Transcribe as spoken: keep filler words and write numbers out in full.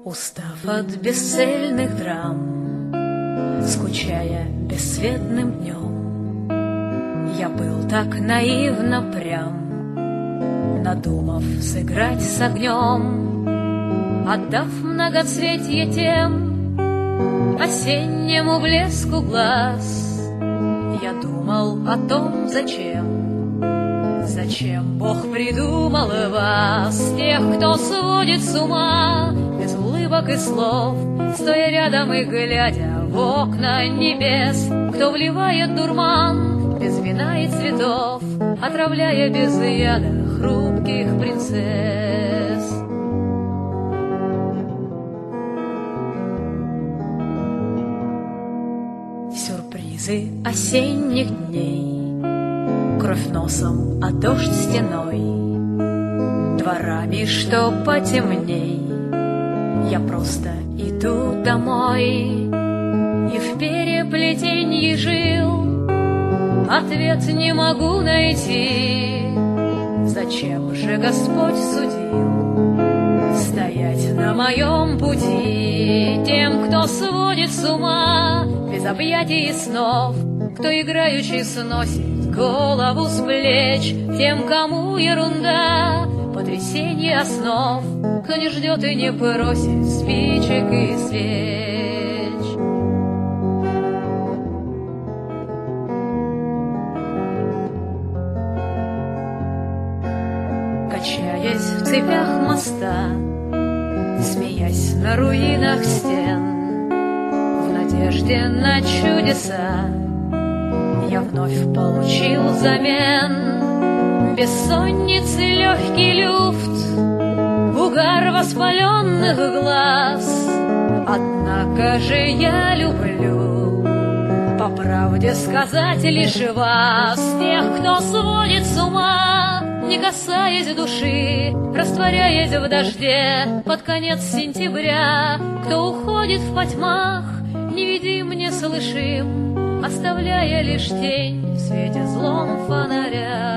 Устав от бесцельных драм, скучая бесцветным днем, я был так наивно прям, надумав сыграть с огнем, отдав многоцветье тем осеннему блеску глаз. Я думал о том, зачем, зачем Бог придумал вас, тех, кто сводит с ума, без улыбок и слов, стоя рядом и глядя в окна небес, кто вливает дурман без вина и цветов, отравляя без яда хрупких принцесс. Сюрпризы осенних дней, кровь носом, а дождь стеной, дворами, что потемней, я просто иду домой. И в переплетенье жил, ответ не могу найти. Зачем же Господь судил стоять на моем пути тем, кто сводит с ума без объятий и снов, кто играючи сносит голову с плеч, тем, кому ерунда потрясение основ, кто не ждет и не просит спичек и свеч. Качаясь в цепях моста, смеясь на руинах стен, в надежде на чудеса, я вновь получил взамен бессонницы легкий люфт, угар воспаленных глаз. Однако же я люблю, по правде сказать, лишь вас, тех, кто сводит с ума, не касаясь души, растворяясь в дожде под конец сентября, кто уходит в потьмах, невидим, не слышим, оставляя лишь тень в свете злом фонаря.